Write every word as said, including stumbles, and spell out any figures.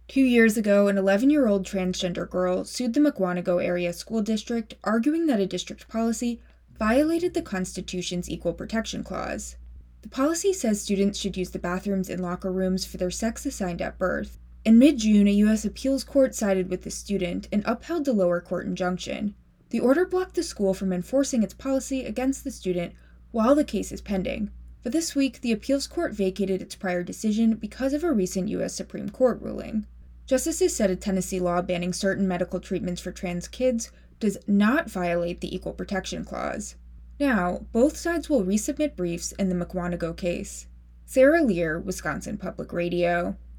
Two years ago, an eleven-year-old transgender girl sued the Mukwonago Area School District, arguing that a district policy violated the Constitution's Equal Protection Clause. The policy says students should use the bathrooms and locker rooms for their sex assigned at birth. In mid-June, a U S appeals court sided with the student and upheld the lower court injunction. The order blocked the school from enforcing its policy against the student while the case is pending. But this week, the appeals court vacated its prior decision because of a recent U S Supreme Court ruling. Justices said a Tennessee law banning certain medical treatments for trans kids does not violate the Equal Protection Clause. Now, both sides will resubmit briefs in the Mukwonago case. Sarah Lear, Wisconsin Public Radio.